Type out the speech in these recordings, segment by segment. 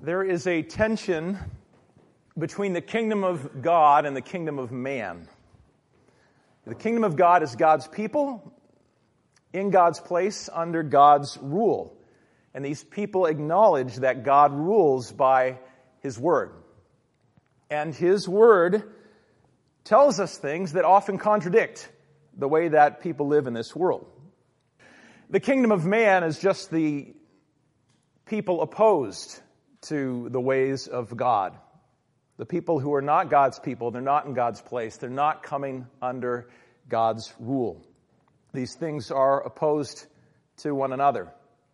There is a tension between the kingdom of God and the kingdom of man. The kingdom of God is God's people in God's place under God's rule. And these people acknowledge that God rules by His Word. And His Word tells us things that often contradict the way that people live in this world. The kingdom of man is just the people opposed to the ways of God. The people who are not God's people, they're not in God's place, they're not coming under God's rule. These things are opposed to one another.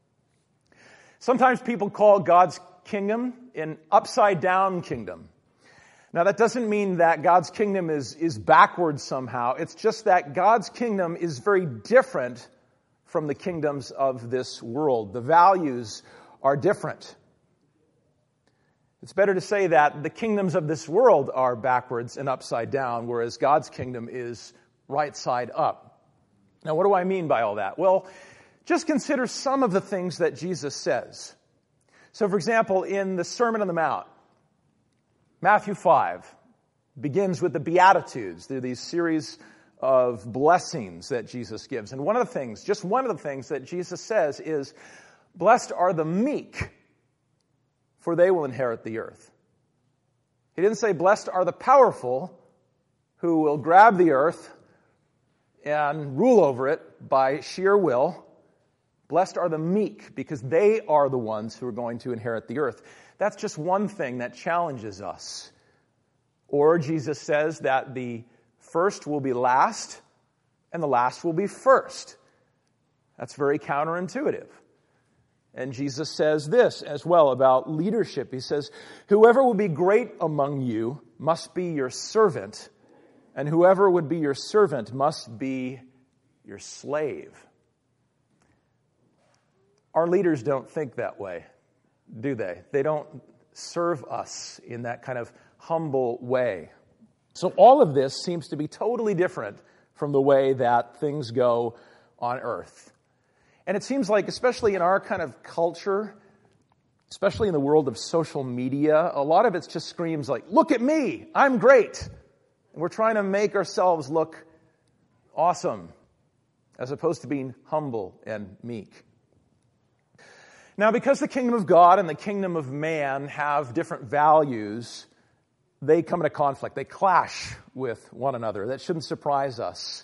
Sometimes people call God's kingdom an upside-down kingdom. Now, that doesn't mean that God's kingdom is backwards somehow. It's just that God's kingdom is very different from the kingdoms of this world. The values are different. It's better to say that the kingdoms of this world are backwards and upside down, whereas God's kingdom is right side up. Now, what do I mean by all that? Well, just consider some of the things that Jesus says. So, for example, in the Sermon on the Mount, Matthew 5 begins with the Beatitudes. They're these series of blessings that Jesus gives. And one of the things that Jesus says is, "Blessed are the meek, for they will inherit the earth." He didn't say, "Blessed are the powerful, who will grab the earth and rule over it by sheer will." Blessed are the meek, because they are the ones who are going to inherit the earth. That's just one thing that challenges us. Or Jesus says that the first will be last, and the last will be first. That's very counterintuitive. And Jesus says this as well about leadership. He says, "Whoever will be great among you must be your servant, and whoever would be your servant must be your slave." Our leaders don't think that way, do they? They don't serve us in that kind of humble way. So all of this seems to be totally different from the way that things go on earth. And it seems like, especially in our kind of culture, especially in the world of social media, a lot of it just screams like, "Look at me, I'm great." And we're trying to make ourselves look awesome, as opposed to being humble and meek. Now, because the kingdom of God and the kingdom of man have different values, they come into conflict. They clash with one another. That shouldn't surprise us.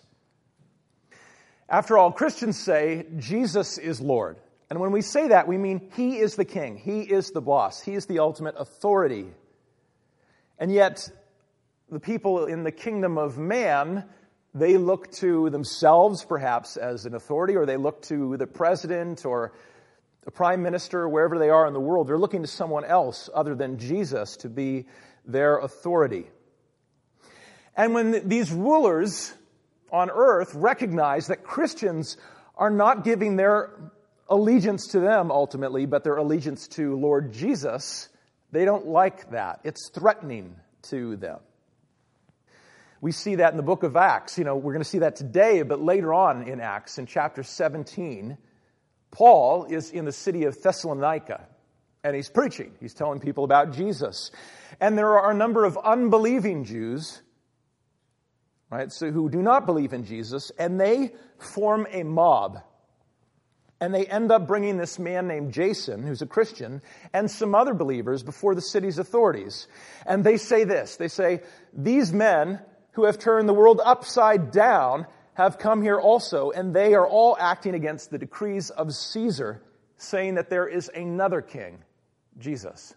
After all, Christians say Jesus is Lord. And when we say that, we mean He is the king. He is the boss. He is the ultimate authority. And yet, the people in the kingdom of man, they look to themselves perhaps as an authority, or they look to the president or the prime minister, wherever they are in the world. They're looking to someone else other than Jesus to be their authority. And when these rulers on earth recognize that Christians are not giving their allegiance to them ultimately, but their allegiance to Lord Jesus, they don't like that. It's threatening to them. We see that in the book of Acts. We're going to see that today, but later on in Acts, in chapter 17, Paul is in the city of Thessalonica, and he's preaching. He's telling people about Jesus. And there are a number of unbelieving Jews, right, so who do not believe in Jesus, and they form a mob. And they end up bringing this man named Jason, who's a Christian, and some other believers before the city's authorities. And they say this. They say, "These men who have turned the world upside down have come here also, and they are all acting against the decrees of Caesar, saying that there is another king, Jesus."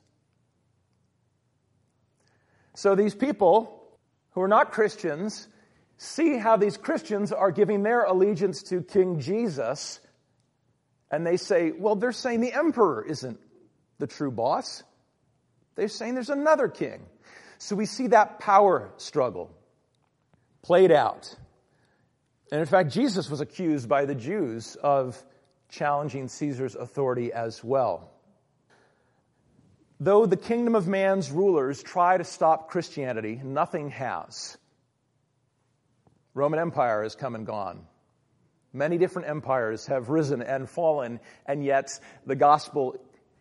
So these people who are not Christians see how these Christians are giving their allegiance to King Jesus, and they say, well, they're saying the emperor isn't the true boss. They're saying there's another king. So we see that power struggle played out. And in fact, Jesus was accused by the Jews of challenging Caesar's authority as well. Though the kingdom of man's rulers try to stop Christianity, nothing has. Roman Empire has come and gone. Many different empires have risen and fallen, and yet the gospel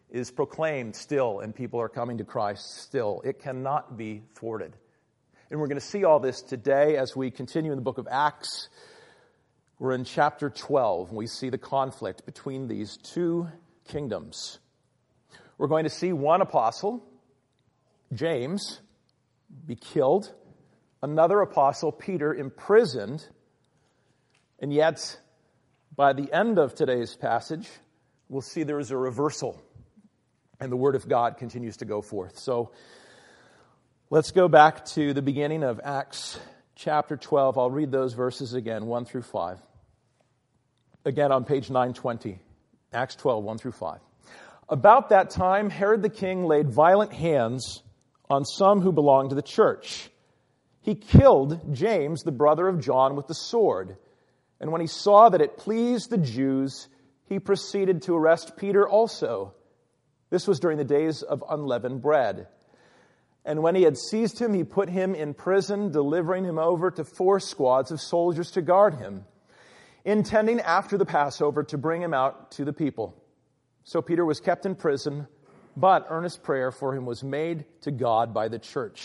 is proclaimed still and people are coming to Christ still. It cannot be thwarted. And we're going to see all this today as we continue in the book of Acts. We're in chapter 12, and we see the conflict between these two kingdoms. We're going to see one apostle, James, be killed, another apostle, Peter, imprisoned, and yet, by the end of today's passage, we'll see there is a reversal, and the word of God continues to go forth. So, let's go back to the beginning of Acts chapter 12. I'll read those verses again, 1 through 5. Again on page 920, Acts 12, 1 through 5. About that time, Herod the king laid violent hands on some who belonged to the church. He killed James, the brother of John, with the sword. And when he saw that it pleased the Jews, he proceeded to arrest Peter also. This was during the days of unleavened bread. And when he had seized him, he put him in prison, delivering him over to 4 squads of soldiers to guard him, intending after the Passover to bring him out to the people. So Peter was kept in prison, but earnest prayer for him was made to God by the church.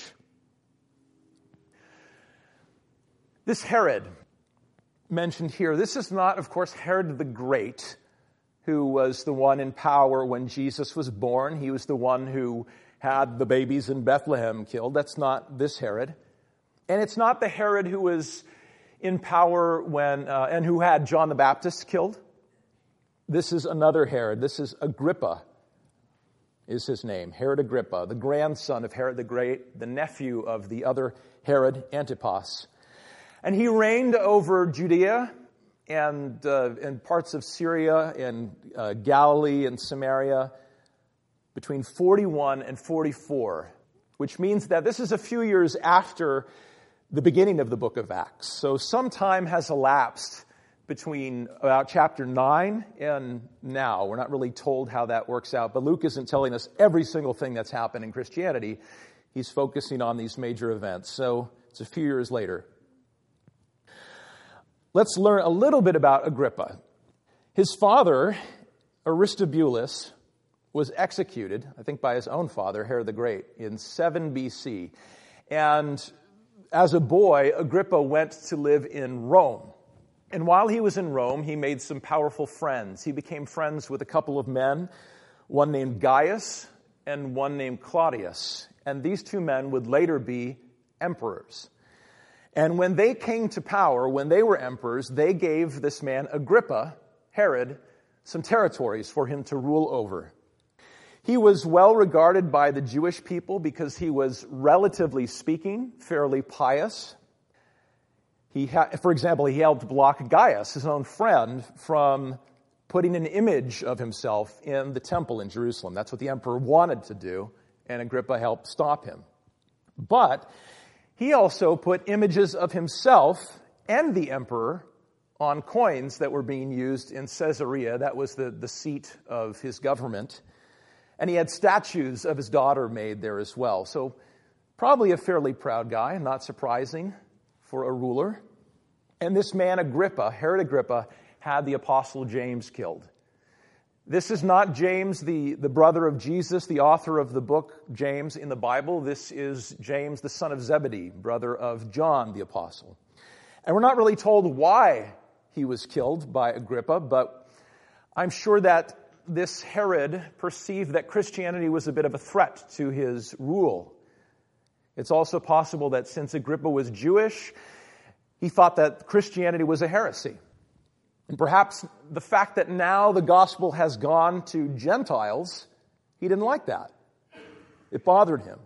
This Herod mentioned here, this is not, of course, Herod the Great, who was the one in power when Jesus was born. He was the one who had the babies in Bethlehem killed. That's not this Herod. And it's not the Herod who was in power when and who had John the Baptist killed. This is another Herod. This is Agrippa, is his name. Herod Agrippa, the grandson of Herod the Great, the nephew of the other Herod, Antipas. And he reigned over Judea and parts of Syria and Galilee and Samaria between 41 and 44, which means that this is a few years after the beginning of the book of Acts. So some time has elapsed between about chapter 9 and now. We're not really told how that works out, but Luke isn't telling us every single thing that's happened in Christianity. He's focusing on these major events. So it's a few years later. Let's learn a little bit about Agrippa. His father, Aristobulus, was executed, I think by his own father, Herod the Great, in 7 BC. And as a boy, Agrippa went to live in Rome. And while he was in Rome, he made some powerful friends. He became friends with a couple of men, one named Gaius and one named Claudius. And these 2 men would later be emperors. And when they came to power, when they were emperors, they gave this man Agrippa, Herod, some territories for him to rule over. He was well regarded by the Jewish people because he was, relatively speaking, fairly pious. For example, he helped block Gaius, his own friend, from putting an image of himself in the temple in Jerusalem. That's what the emperor wanted to do, and Agrippa helped stop him. But he also put images of himself and the emperor on coins that were being used in Caesarea. That was the seat of his government. And he had statues of his daughter made there as well. So probably a fairly proud guy, not surprising for a ruler. And this man Agrippa, Herod Agrippa, had the apostle James killed. This is not James, the brother of Jesus, the author of the book James in the Bible. This is James, the son of Zebedee, brother of John the apostle. And we're not really told why he was killed by Agrippa, but I'm sure that this Herod perceived that Christianity was a bit of a threat to his rule. It's also possible that since Agrippa was Jewish, he thought that Christianity was a heresy. And perhaps the fact that now the gospel has gone to Gentiles, he didn't like that. It bothered him.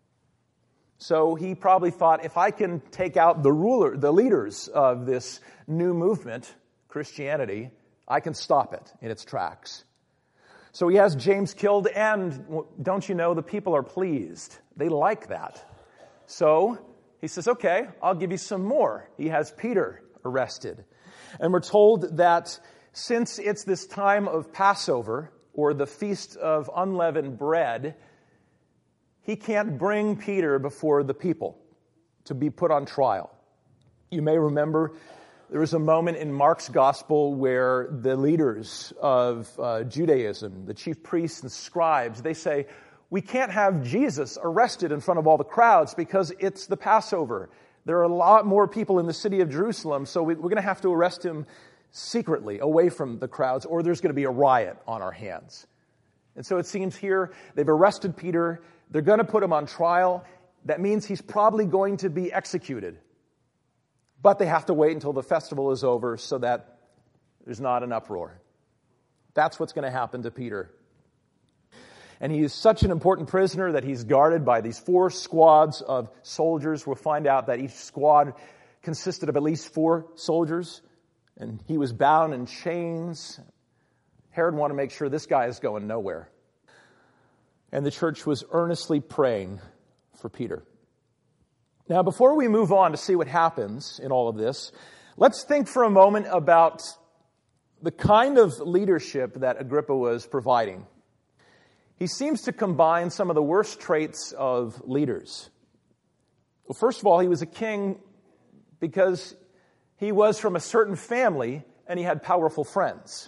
So he probably thought, if I can take out the leaders of this new movement, Christianity, I can stop it in its tracks. So he has James killed, and don't you know, the people are pleased. They like that. So he says, okay, I'll give you some more. He has Peter arrested. And we're told that since it's this time of Passover, or the Feast of Unleavened Bread, he can't bring Peter before the people to be put on trial. You may remember There was a moment in Mark's gospel where the leaders of Judaism, the chief priests and scribes, they say, we can't have Jesus arrested in front of all the crowds because it's the Passover. There are a lot more people in the city of Jerusalem, so we're going to have to arrest him secretly, away from the crowds, or there's going to be a riot on our hands. And so it seems here they've arrested Peter. They're going to put him on trial. That means he's probably going to be executed. But they have to wait until the festival is over so that there's not an uproar. That's what's going to happen to Peter. And he is such an important prisoner that he's guarded by these 4 squads of soldiers. We'll find out that each squad consisted of at least 4 soldiers. And he was bound in chains. Herod wanted to make sure this guy is going nowhere. And the church was earnestly praying for Peter. Now, before we move on to see what happens in all of this, let's think for a moment about the kind of leadership that Agrippa was providing. He seems to combine some of the worst traits of leaders. Well, first of all, he was a king because he was from a certain family and he had powerful friends.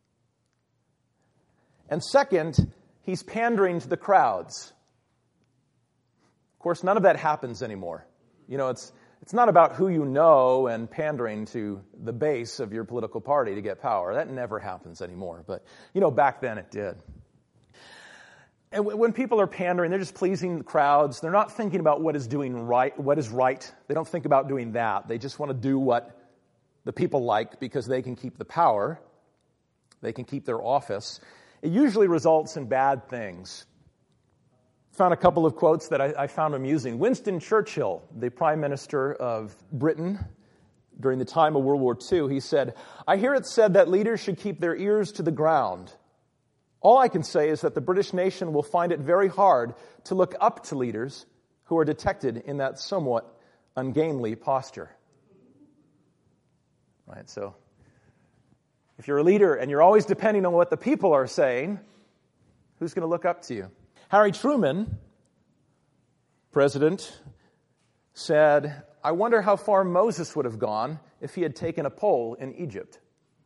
And second, he's pandering to the crowds. Of course, none of that happens anymore. You know, it's not about who you know and pandering to the base of your political party to get power. That never happens anymore. But, you know, back then it did. And when people are pandering, they're just pleasing the crowds. They're not thinking about what is right. They don't think about doing that. They just want to do what the people like because they can keep the power. They can keep their office. It usually results in bad things. Found a couple of quotes that I found amusing. Winston Churchill, the Prime Minister of Britain during the time of World War II, he said, "I hear it said that leaders should keep their ears to the ground. All I can say is that the British nation will find it very hard to look up to leaders who are detected in that somewhat ungainly posture." Right, so if you're a leader and you're always depending on what the people are saying, who's going to look up to you? Harry Truman, president, said, "I wonder how far Moses would have gone if he had taken a poll in Egypt."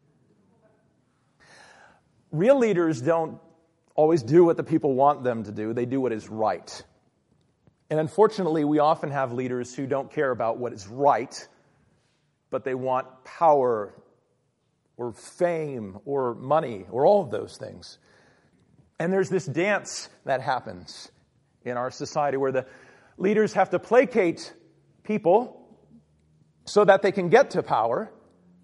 Real leaders don't always do what the people want them to do. They do what is right. And unfortunately, we often have leaders who don't care about what is right, but they want power or fame or money or all of those things. And there's this dance that happens in our society where the leaders have to placate people so that they can get to power.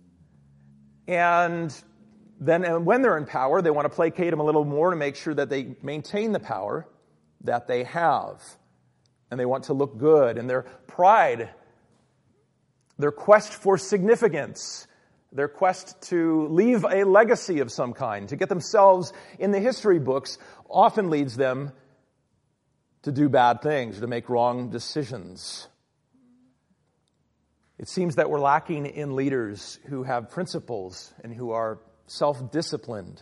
And then when they're in power, they want to placate them a little more to make sure that they maintain the power that they have. And they want to look good. And their pride, their quest for significance, their quest to leave a legacy of some kind, to get themselves in the history books, often leads them to do bad things, to make wrong decisions. It seems that we're lacking in leaders who have principles and who are self-disciplined.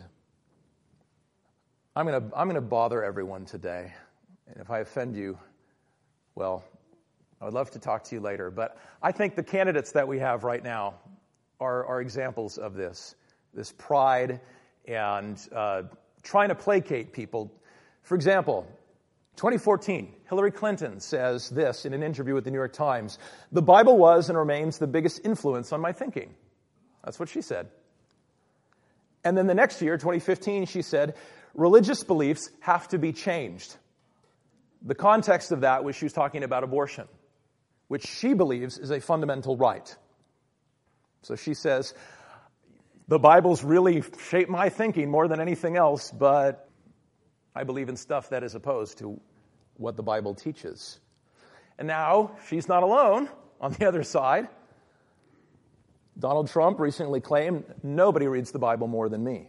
I'm going to bother everyone today. And if I offend you, well, I would love to talk to you later. But I think the candidates that we have right now are examples of this pride and trying to placate people. For example, 2014, Hillary Clinton says this in an interview with the New York Times: "The Bible was and remains the biggest influence on my thinking." That's what she said. And then the next year, 2015, she said, "Religious beliefs have to be changed." The context of that was she was talking about abortion, which she believes is a fundamental right. So she says, the Bible's really shaped my thinking more than anything else, but I believe in stuff that is opposed to what the Bible teaches. And now she's not alone on the other side. Donald Trump recently claimed, "Nobody reads the Bible more than me."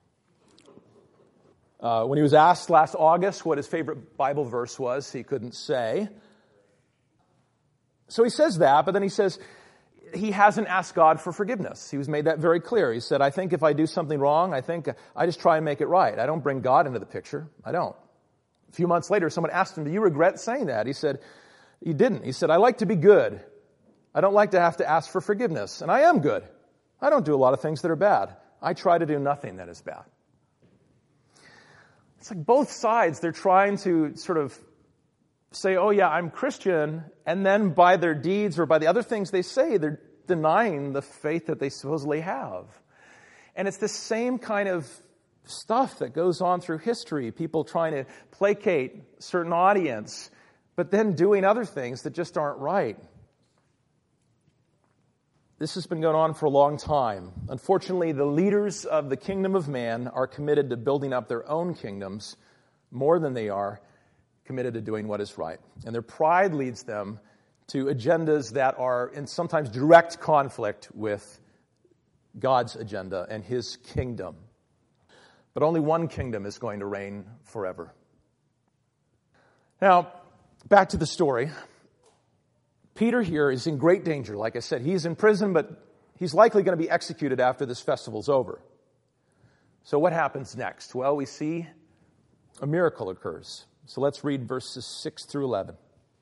When he was asked last August what his favorite Bible verse was, he couldn't say. So he says that, but then he says he hasn't asked God for forgiveness. He was made that very clear. He said, "I think if I do something wrong, I just try and make it right. I don't bring God into the picture. I don't." A few months later, someone asked him, "Do you regret saying that?" He said, he didn't. He said, "I like to be good. I don't like to have to ask for forgiveness, and I am good. I don't do a lot of things that are bad. I try to do nothing that is bad. It's like both sides, they're trying to sort of say, oh yeah, I'm Christian, and then by their deeds or by the other things they say, they're denying the faith that they supposedly have. And it's the same kind of stuff that goes on through history, people trying to placate a certain audience, but then doing other things that just aren't right. This has been going on for a long time. Unfortunately, the leaders of the kingdom of man are committed to building up their own kingdoms more than they are committed to doing what is right. And their pride leads them to agendas that are in sometimes direct conflict with God's agenda and His kingdom. But only one kingdom is going to reign forever. Now, back to the story. Peter here is in great danger. Like I said, he's in prison, but he's likely going to be executed after this festival's over. So what happens next? Well, we see a miracle occurs. So let's read verses 6 through 11.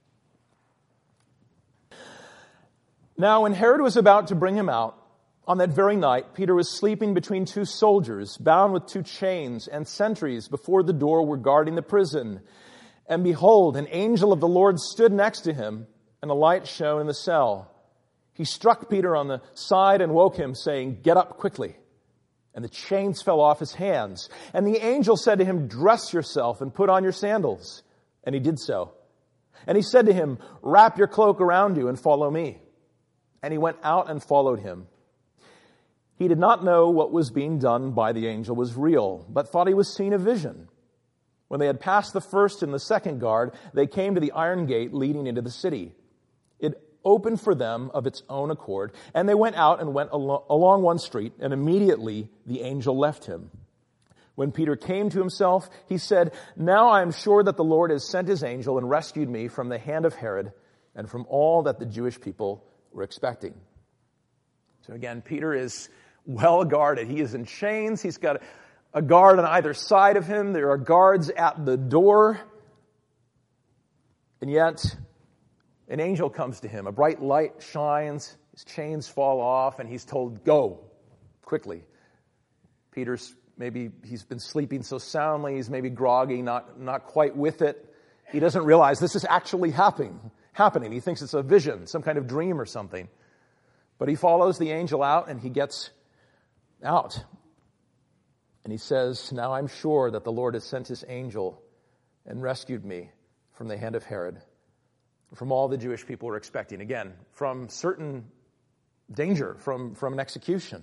Now, when Herod was about to bring him out, on that very night, Peter was sleeping between two soldiers, bound with two chains, and sentries before the door were guarding the prison. And behold, an angel of the Lord stood next to him, and a light shone in the cell. He struck Peter on the side and woke him, saying, "Get up quickly." And the chains fell off his hands. And the angel said to him, "Dress yourself and put on your sandals." And he did so. And he said to him, "Wrap your cloak around you and follow me." And he went out and followed him. He did not know what was being done by the angel was real, but thought he was seeing a vision. When they had passed the first and the second guard, they came to the iron gate leading into the city. It opened for them of its own accord, and they went out and went along one street, and immediately the angel left him. When Peter came to himself, he said, "Now I am sure that the Lord has sent his angel and rescued me from the hand of Herod and from all that the Jewish people were expecting." So again, Peter is well guarded. He is in chains. He's got a guard on either side of him. There are guards at the door. And yet, an angel comes to him. A bright light shines. His chains fall off, and he's told, "Go, quickly." Maybe he's been sleeping so soundly. He's maybe groggy, not quite with it. He doesn't realize this is actually happening. He thinks it's a vision, some kind of dream or something. But he follows the angel out, and he gets out. And he says, "Now I'm sure that the Lord has sent his angel and rescued me from the hand of Herod, from all the Jewish people were expecting." Again, from certain danger, from an execution.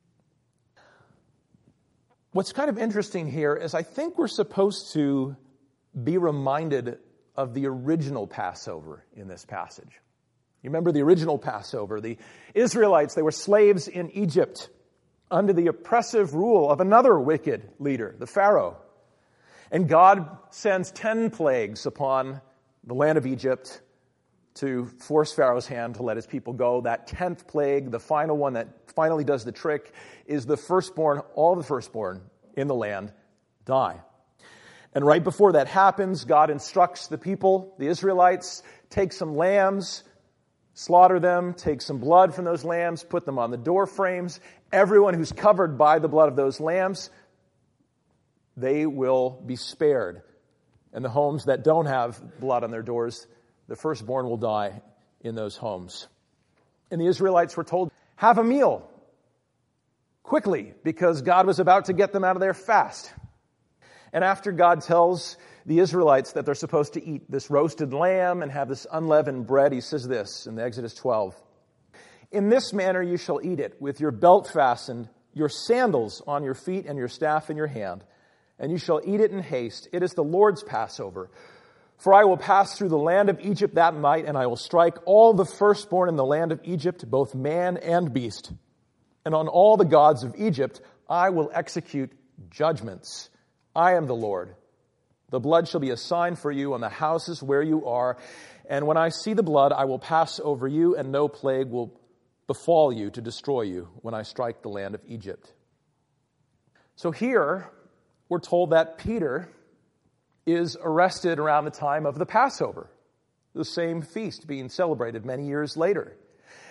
What's kind of interesting here is I think we're supposed to be reminded of the original Passover in this passage. You remember the original Passover. The Israelites, they were slaves in Egypt under the oppressive rule of another wicked leader, the Pharaoh. And God sends 10 plagues upon the land of Egypt to force Pharaoh's hand to let his people go. That 10th plague, the final one that finally does the trick, is the firstborn, all the firstborn in the land die. And right before that happens, God instructs the people, the Israelites, take some lambs, slaughter them, take some blood from those lambs, put them on the door frames. Everyone who's covered by the blood of those lambs, they will be spared. And the homes that don't have blood on their doors, the firstborn will die in those homes. And the Israelites were told, have a meal quickly, because God was about to get them out of there fast. And after God tells the Israelites that they're supposed to eat this roasted lamb and have this unleavened bread, he says this in Exodus 12. "In this manner you shall eat it, with your belt fastened, your sandals on your feet, and your staff in your hand. And you shall eat it in haste. It is the Lord's Passover. For I will pass through the land of Egypt that night, and I will strike all the firstborn in the land of Egypt, both man and beast. And on all the gods of Egypt I will execute judgments. I am the Lord. The blood shall be a sign for you on the houses where you are. And when I see the blood, I will pass over you, and no plague will befall you to destroy you when I strike the land of Egypt." So here, we're told that Peter is arrested around the time of the Passover, the same feast being celebrated many years later.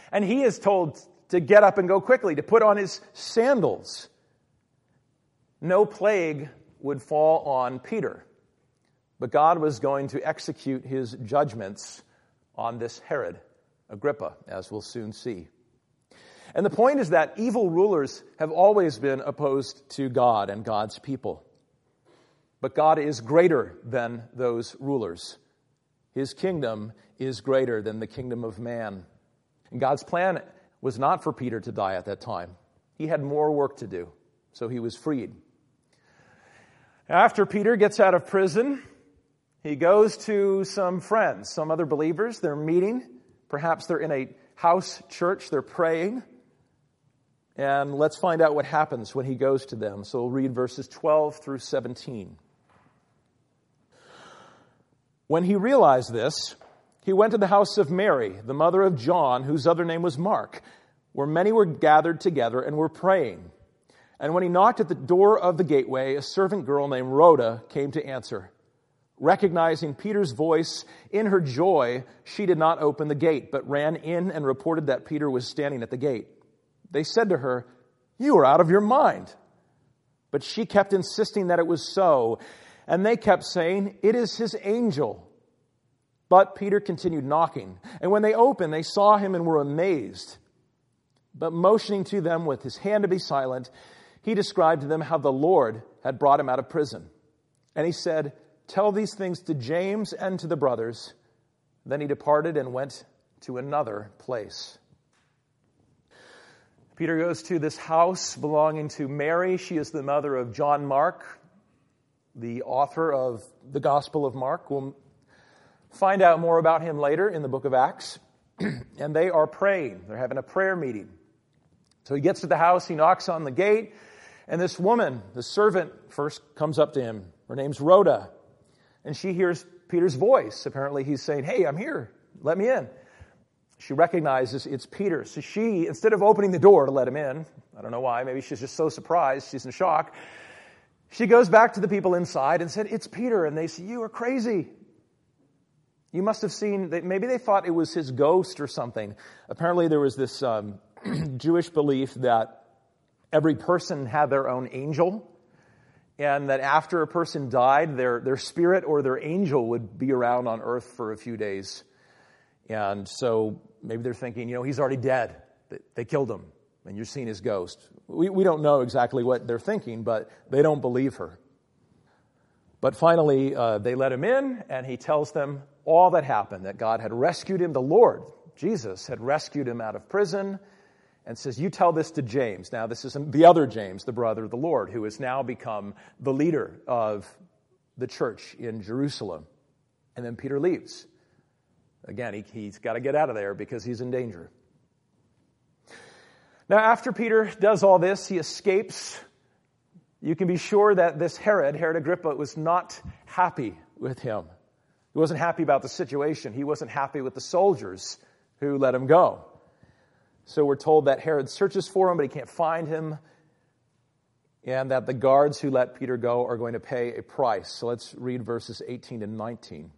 And he is told to get up and go quickly, to put on his sandals. No plague would fall on Peter, but God was going to execute his judgments on this Herod Agrippa, as we'll soon see. And the point is that evil rulers have always been opposed to God and God's people. But God is greater than those rulers. His kingdom is greater than the kingdom of man. And God's plan was not for Peter to die at that time. He had more work to do, so he was freed. After Peter gets out of prison, he goes to some friends, some other believers. They're meeting. Perhaps they're in a house church. They're praying. And let's find out what happens when he goes to them. So we'll read verses 12 through 17. When he realized this, he went to the house of Mary, the mother of John, whose other name was Mark, where many were gathered together and were praying. And when he knocked at the door of the gateway, a servant girl named Rhoda came to answer. Recognizing Peter's voice, in her joy, she did not open the gate, but ran in and reported that Peter was standing at the gate. They said to her, "You are out of your mind." But she kept insisting that it was so, and they kept saying, "It is his angel." But Peter continued knocking, and when they opened, they saw him and were amazed. But motioning to them with his hand to be silent, he described to them how the Lord had brought him out of prison. And he said, "Tell these things to James and to the brothers." Then he departed and went to another place. Peter goes to this house belonging to Mary. She is the mother of John Mark, the author of the Gospel of Mark. We'll find out more about him later in the book of Acts. And they are praying. They're having a prayer meeting. So he gets to the house, he knocks on the gate, and this woman, the servant, first comes up to him. Her name's Rhoda. And she hears Peter's voice. Apparently he's saying, "Hey, I'm here. Let me in." She recognizes it's Peter. So she, instead of opening the door to let him in, I don't know why, maybe she's just so surprised, she's in shock, she goes back to the people inside and said, "It's Peter." And they say, "You are crazy. You must have seen," maybe they thought it was his ghost or something. Apparently there was this Jewish belief that every person had their own angel, and that after a person died, their spirit or their angel would be around on earth for a few days. And so maybe they're thinking, he's already dead. They killed him, and you're seeing his ghost. We don't know exactly what they're thinking, but they don't believe her. But finally, they let him in, and he tells them all that happened, that God had rescued him. The Lord, Jesus, had rescued him out of prison, and says, "You tell this to James." Now, this isn't the other James, the brother of the Lord, who has now become the leader of the church in Jerusalem. And then Peter leaves. Again, he's got to get out of there because he's in danger. Now, after Peter does all this, he escapes. You can be sure that this Herod Agrippa, was not happy with him. He wasn't happy about the situation. He wasn't happy with the soldiers who let him go. So we're told that Herod searches for him, but he can't find him, and that the guards who let Peter go are going to pay a price. So let's read verses 18 and 19.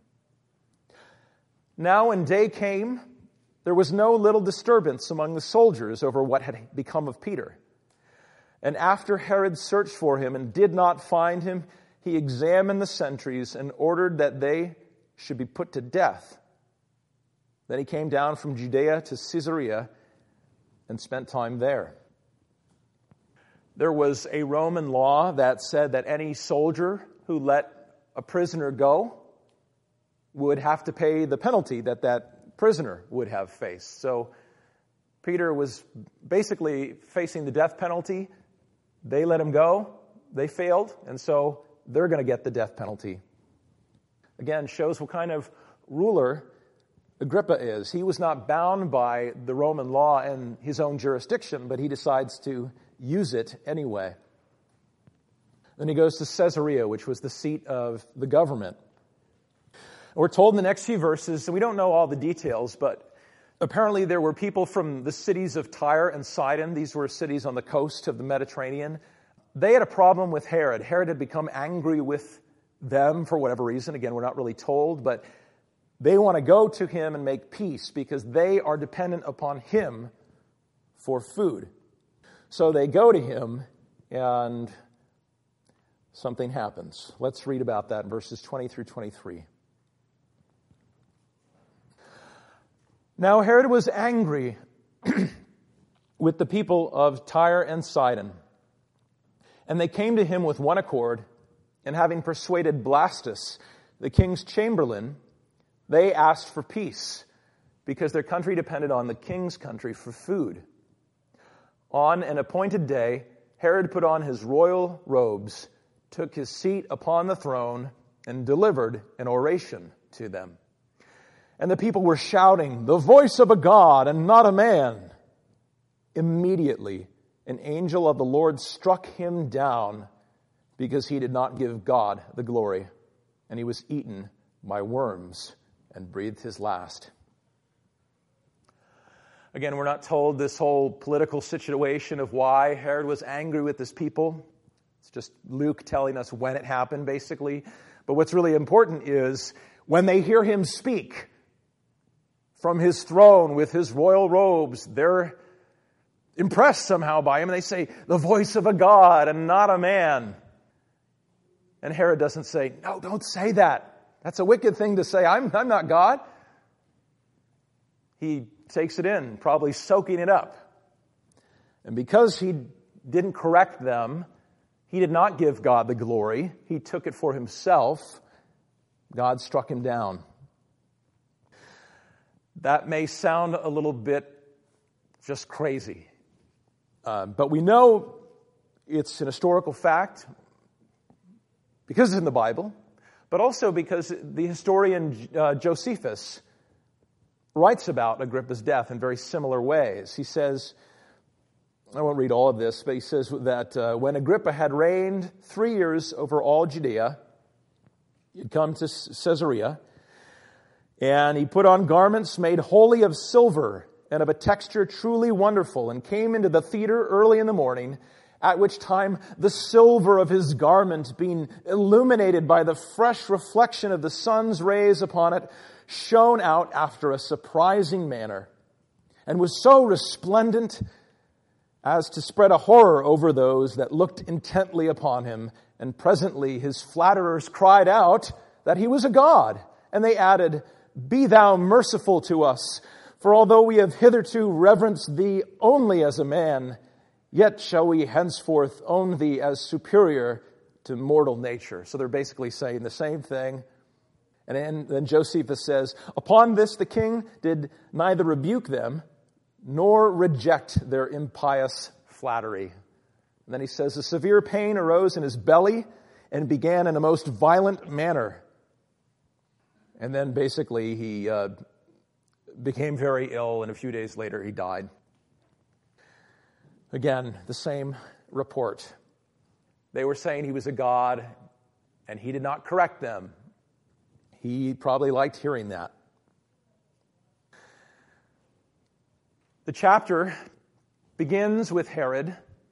Now when day came, there was no little disturbance among the soldiers over what had become of Peter. And after Herod searched for him and did not find him, he examined the sentries and ordered that they should be put to death. Then he came down from Judea to Caesarea and spent time there. There was a Roman law that said that any soldier who let a prisoner go would have to pay the penalty that prisoner would have faced. So Peter was basically facing the death penalty. They let him go. They failed, and so they're going to get the death penalty. Again, shows what kind of ruler Agrippa is. He was not bound by the Roman law and his own jurisdiction, but he decides to use it anyway. Then he goes to Caesarea, which was the seat of the government. We're told in the next few verses, and we don't know all the details, but apparently there were people from the cities of Tyre and Sidon. These were cities on the coast of the Mediterranean. They had a problem with Herod. Herod had become angry with them for whatever reason. Again, we're not really told, but They want to go to him and make peace because they are dependent upon him for food. So they go to him and something happens. Let's read about that in verses 20 through 23. Now Herod was angry with the people of Tyre and Sidon. And they came to him with one accord, and having persuaded Blastus, the king's chamberlain, they asked for peace, because their country depended on the king's country for food. On an appointed day, Herod put on his royal robes, took his seat upon the throne, and delivered an oration to them. And the people were shouting, "The voice of a God and not a man." Immediately, an angel of the Lord struck him down because he did not give God the glory, and he was eaten by worms and breathed his last. Again, we're not told this whole political situation of why Herod was angry with his people. It's just Luke telling us when it happened, basically. But what's really important is when they hear him speak from his throne with his royal robes, they're impressed somehow by him, and they say, "The voice of a God and not a man." And Herod doesn't say, "No, don't say that. That's a wicked thing to say. I'm not God." He takes it in, probably soaking it up. And because he didn't correct them, he did not give God the glory. He took it for himself. God struck him down. That may sound a little bit just crazy. But we know it's an historical fact because it's in the Bible, but also because the historian Josephus writes about Agrippa's death in very similar ways. He says, I won't read all of this, but he says that when Agrippa had reigned 3 years over all Judea, he'd come to Caesarea, and he put on garments made wholly of silver and of a texture truly wonderful, and came into the theater early in the morning, at which time the silver of his garment, being illuminated by the fresh reflection of the sun's rays upon it, shone out after a surprising manner, and was so resplendent as to spread a horror over those that looked intently upon him. And presently his flatterers cried out that he was a god, and they added, "Be thou merciful to us, for although we have hitherto reverenced thee only as a man, yet shall we henceforth own thee as superior to mortal nature." So they're basically saying the same thing. And then Josephus says, "Upon this the king did neither rebuke them, nor reject their impious flattery." And then he says, "A severe pain arose in his belly and began in a most violent manner." And then basically he became very ill, and a few days later he died. Again, the same report. They were saying he was a god, and he did not correct them. He probably liked hearing that. The chapter begins with Herod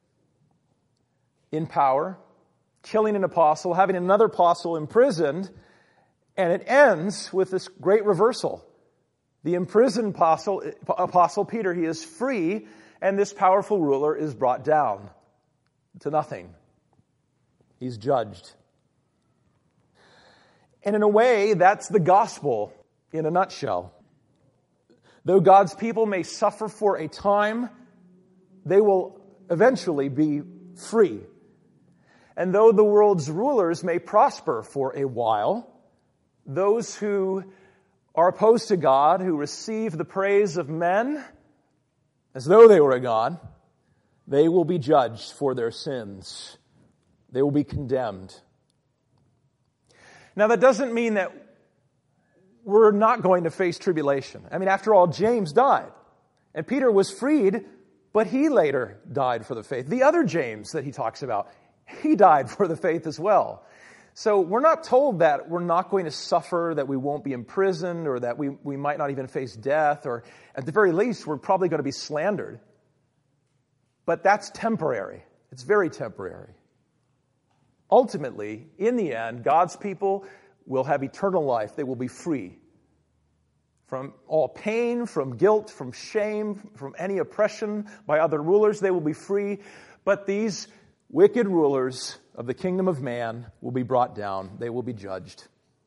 in power, killing an apostle, having another apostle imprisoned, and it ends with this great reversal. The imprisoned apostle Peter, he is free, and this powerful ruler is brought down to nothing. He's judged. And in a way, that's the gospel in a nutshell. Though God's people may suffer for a time, they will eventually be free. And though the world's rulers may prosper for a while, those who are opposed to God, who receive the praise of men as though they were a god, they will be judged for their sins. They will be condemned. Now, that doesn't mean that we're not going to face tribulation. I mean, after all, James died, and Peter was freed, but he later died for the faith. The other James that he talks about, he died for the faith as well. So we're not told that we're not going to suffer, that we won't be imprisoned, or that we might not even face death, or at the very least, we're probably going to be slandered. But that's temporary. It's very temporary. Ultimately, in the end, God's people will have eternal life. They will be free. from all pain, from guilt, from shame, from any oppression by other rulers. They will be free. But these wicked rulers of the kingdom of man will be brought down. They will be judged.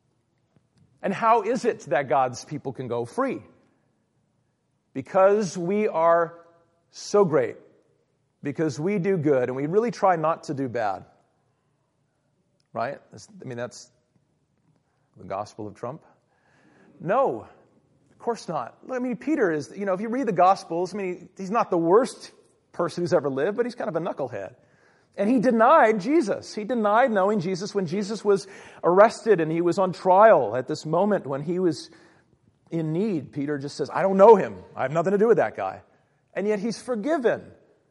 And how is it that God's people can go free? Because we are so great. Because we do good and we really try not to do bad. Right? I mean, that's the gospel of Trump. No, of course not. I mean, Peter is, if you read the Gospels, he's not the worst person who's ever lived, but he's kind of a knucklehead. And he denied Jesus. He denied knowing Jesus when Jesus was arrested and he was on trial at this moment when he was in need. Peter just says, I don't know him. I have nothing to do with that guy. And yet he's forgiven.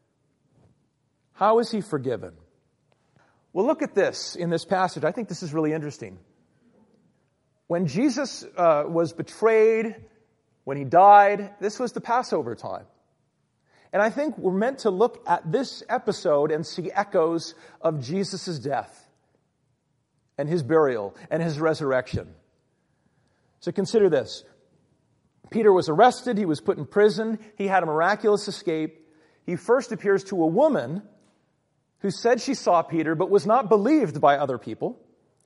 How is he forgiven? Well, look at this in this passage. I think this is really interesting. When Jesus was betrayed, when he died, this was the Passover time. And I think we're meant to look at this episode and see echoes of Jesus' death and his burial and his resurrection. So consider this. Peter was arrested. He was put in prison. He had a miraculous escape. He first appears to a woman who said she saw Peter but was not believed by other people.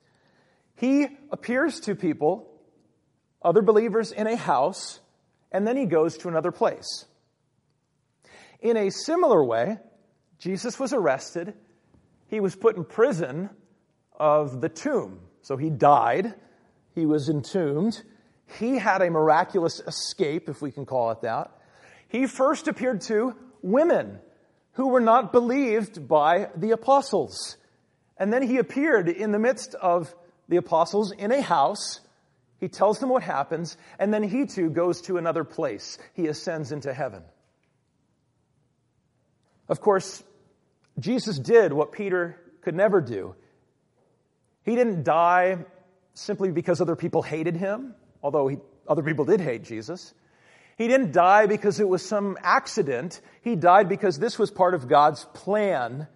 He appears to people, other believers, in a house, and then he goes to another place. In a similar way, Jesus was arrested. He was put in prison of the tomb. So he died. He was entombed. He had a miraculous escape, if we can call it that. He first appeared to women who were not believed by the apostles. And then he appeared in the midst of the apostles in a house. He tells them what happens, and then he too goes to another place. He ascends into heaven. Of course, Jesus did what Peter could never do. He didn't die simply because other people hated him, although other people did hate Jesus. He didn't die because it was some accident. He died because this was part of God's plan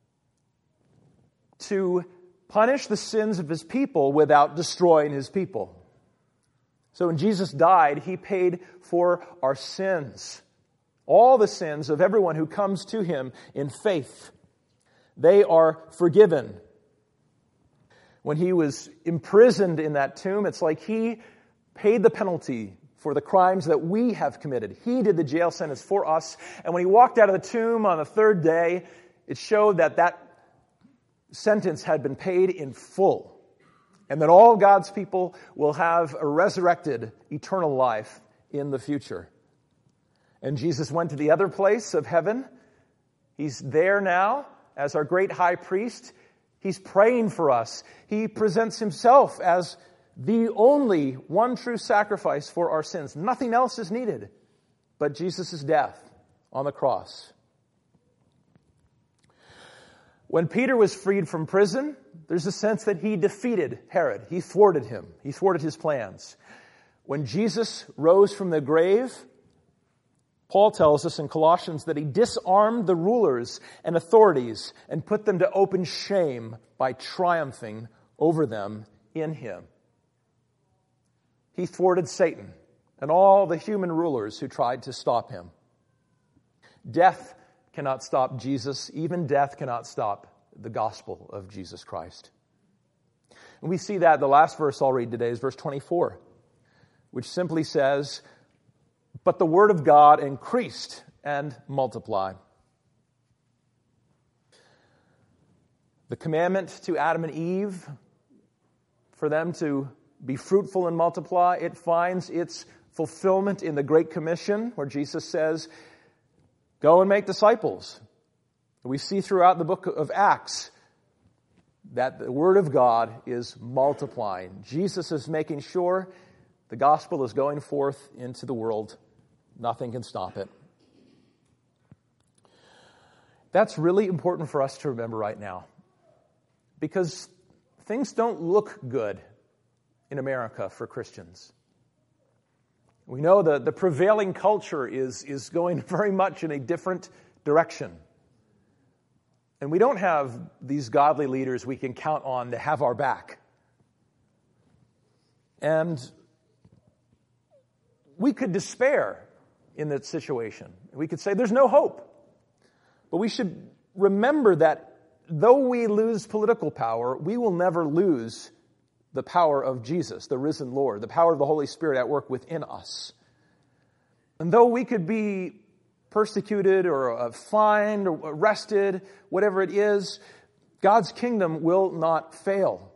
to punish the sins of his people without destroying his people. So when Jesus died, he paid for our sins. All the sins of everyone who comes to him in faith. They are forgiven. When he was imprisoned in that tomb, it's like he paid the penalty for the crimes that we have committed. He did the jail sentence for us. And when he walked out of the tomb on the third day, it showed that that sentence had been paid in full. And that all God's people will have a resurrected eternal life in the future. And Jesus went to the other place of heaven. He's there now as our great high priest. He's praying for us. He presents himself as the only one true sacrifice for our sins. Nothing else is needed but Jesus' death on the cross. When Peter was freed from prison, there's a sense that he defeated Herod. He thwarted him. He thwarted his plans. When Jesus rose from the grave, Paul tells us in Colossians that he disarmed the rulers and authorities and put them to open shame by triumphing over them in him. He thwarted Satan and all the human rulers who tried to stop him. Death cannot stop Jesus. Even death cannot stop the gospel of Jesus Christ. And we see that the last verse I'll read today is verse 24, which simply says, "But the word of God increased and multiplied." The commandment to Adam and Eve for them to be fruitful and multiply, it finds its fulfillment in the Great Commission, where Jesus says, "Go and make disciples." We see throughout the book of Acts that the word of God is multiplying. Jesus is making sure the gospel is going forth into the world. Nothing can stop it. That's really important for us to remember right now, because things don't look good in America for Christians. We know the prevailing culture is going very much in a different direction. And we don't have these godly leaders we can count on to have our back. And we could despair in that situation. We could say there's no hope. But we should remember that though we lose political power, we will never lose the power of Jesus, the risen Lord, the power of the Holy Spirit at work within us. And though we could be persecuted or fined or arrested, whatever it is, God's kingdom will not fail.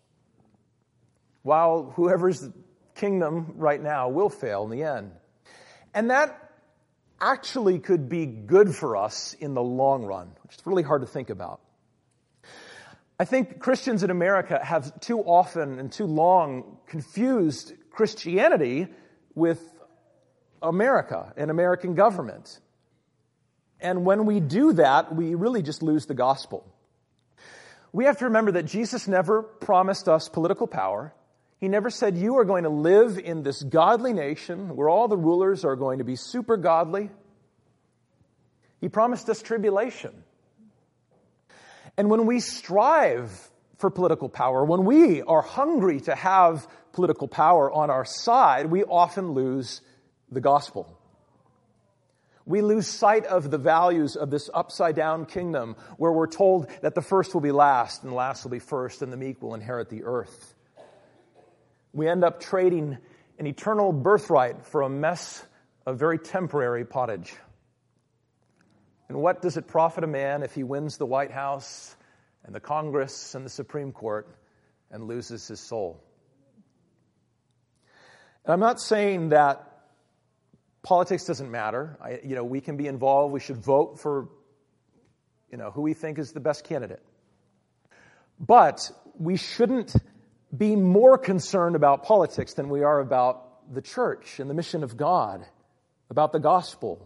While whoever's kingdom right now will fail in the end. And that actually could be good for us in the long run, which is really hard to think about. I think Christians in America have too often and too long confused Christianity with America and American government. And when we do that, we really just lose the gospel. We have to remember that Jesus never promised us political power. He never said, you are going to live in this godly nation where all the rulers are going to be super godly. He promised us tribulation. And when we strive for political power, when we are hungry to have political power on our side, we often lose the gospel. We lose sight of the values of this upside-down kingdom where we're told that the first will be last and the last will be first and the meek will inherit the earth. We end up trading an eternal birthright for a mess of very temporary pottage. And what does it profit a man if he wins the White House and the Congress and the Supreme Court and loses his soul? And I'm not saying that politics doesn't matter. We can be involved. We should vote for, who we think is the best candidate. But we shouldn't be more concerned about politics than we are about the church and the mission of God, about the gospel.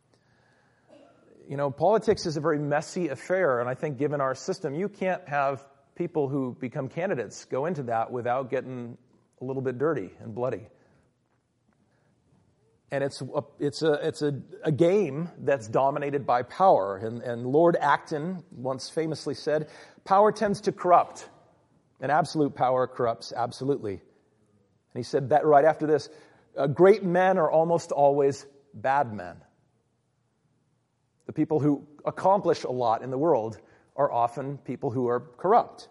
Politics is a very messy affair, and I think given our system, you can't have people who become candidates go into that without getting a little bit dirty and bloody. And it's a game that's dominated by power. And Lord Acton once famously said, power tends to corrupt, and absolute power corrupts absolutely. And he said that right after this, great men are almost always bad men. The people who accomplish a lot in the world are often people who are corrupt.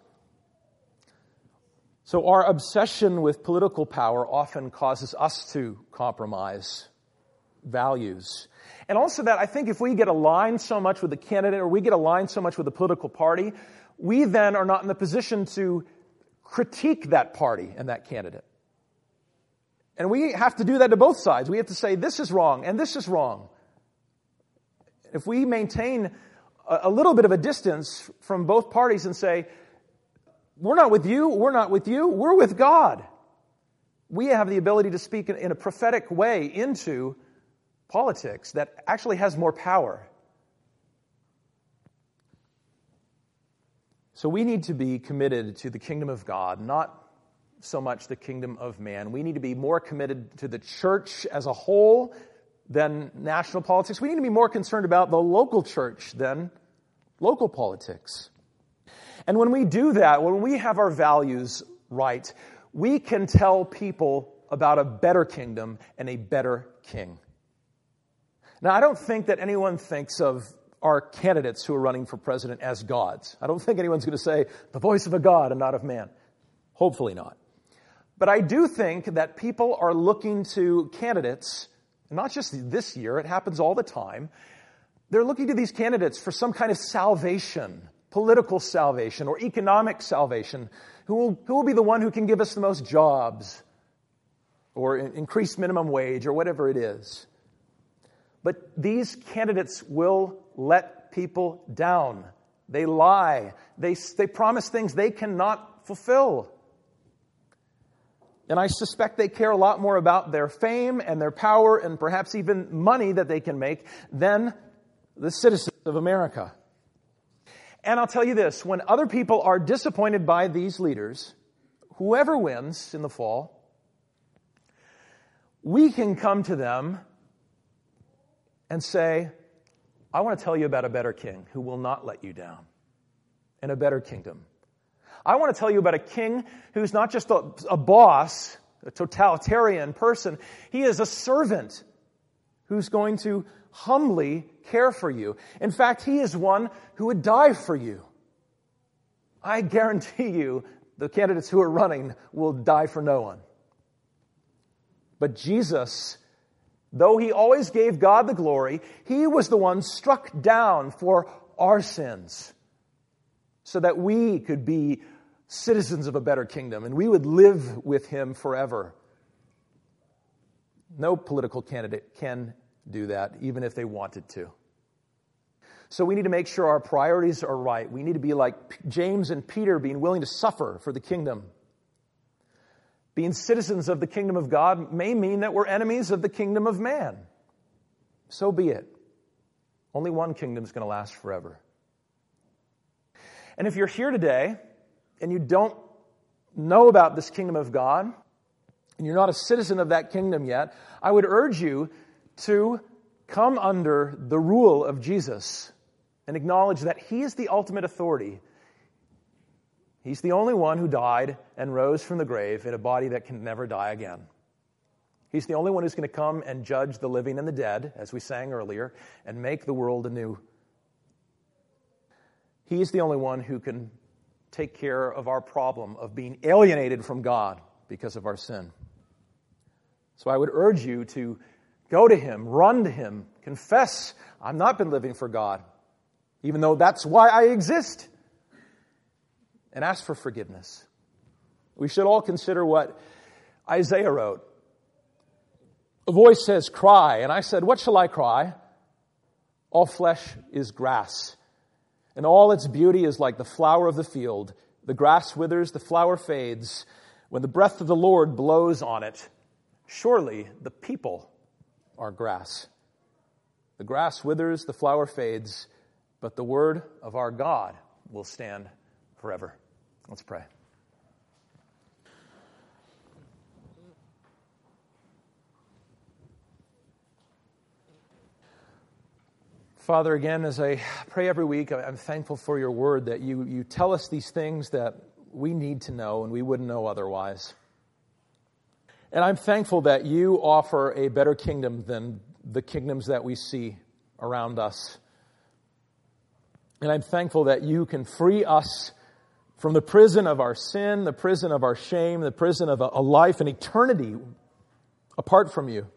So our obsession with political power often causes us to compromise values. And also that I think if we get aligned so much with the candidate or we get aligned so much with the political party, we then are not in the position to critique that party and that candidate. And we have to do that to both sides. We have to say this is wrong and this is wrong. If we maintain a little bit of a distance from both parties and say, we're not with you, we're not with you, we're with God. We have the ability to speak in a prophetic way into politics that actually has more power. So we need to be committed to the kingdom of God, not so much the kingdom of man. We need to be more committed to the church as a whole than national politics. We need to be more concerned about the local church than local politics. And when we do that, when we have our values right, we can tell people about a better kingdom and a better king. Now, I don't think that anyone thinks of our candidates who are running for president as gods. I don't think anyone's going to say, the voice of a God and not of man. Hopefully not. But I do think that people are looking to candidates, not just this year, it happens all the time. They're looking to these candidates for some kind of salvation, political salvation or economic salvation. Who will be the one who can give us the most jobs or increased minimum wage or whatever it is. But these candidates will let people down. They lie. They promise things they cannot fulfill. And I suspect they care a lot more about their fame and their power and perhaps even money that they can make than the citizens of America. And I'll tell you this, when other people are disappointed by these leaders, whoever wins in the fall, we can come to them and say, I want to tell you about a better king who will not let you down, and a better kingdom. I want to tell you about a king who's not just a boss a totalitarian person. He is a servant who's going to humbly care for you. In fact, he is one who would die for you. I guarantee you the candidates who are running will die for no one. But Jesus, though he always gave God the glory, he was the one struck down for our sins so that we could be citizens of a better kingdom and we would live with him forever. No political candidate can do that, even if they wanted to. So we need to make sure our priorities are right. We need to be like James and Peter, being willing to suffer for the kingdom. Being citizens of the kingdom of God may mean that we're enemies of the kingdom of man. So be it. Only one kingdom is going to last forever. And if you're here today and you don't know about this kingdom of God, and you're not a citizen of that kingdom yet, I would urge you to come under the rule of Jesus and acknowledge that he is the ultimate authority. He's the only one who died and rose from the grave in a body that can never die again. He's the only one who's going to come and judge the living and the dead, as we sang earlier, and make the world anew. He's the only one who can take care of our problem of being alienated from God because of our sin. So I would urge you to go to him, run to him, confess, I've not been living for God, even though that's why I exist, and ask for forgiveness. We should all consider what Isaiah wrote. A voice says, cry. And I said, what shall I cry? All flesh is grass, and all its beauty is like the flower of the field. The grass withers, the flower fades. When the breath of the Lord blows on it, surely the people are grass. The grass withers, the flower fades, but the word of our God will stand forever. Let's pray. Father, again, as I pray every week, I'm thankful for your word, that you tell us these things that we need to know and we wouldn't know otherwise. And I'm thankful that you offer a better kingdom than the kingdoms that we see around us. And I'm thankful that you can free us from the prison of our sin, the prison of our shame, the prison of a life and eternity apart from you.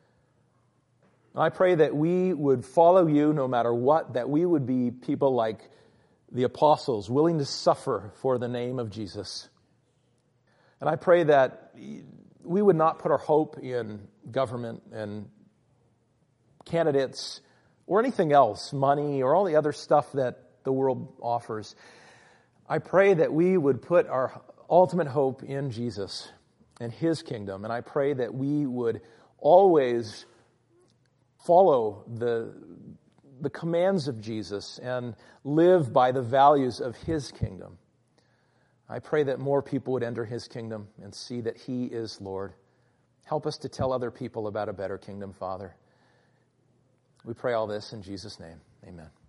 I pray that we would follow you no matter what, that we would be people like the apostles, willing to suffer for the name of Jesus. And I pray that we would not put our hope in government and candidates or anything else, money or all the other stuff that the world offers. I pray that we would put our ultimate hope in Jesus and his kingdom. And I pray that we would always follow the commands of Jesus and live by the values of his kingdom. I pray that more people would enter his kingdom and see that he is Lord. Help us to tell other people about a better kingdom, Father. We pray all this in Jesus' name. Amen.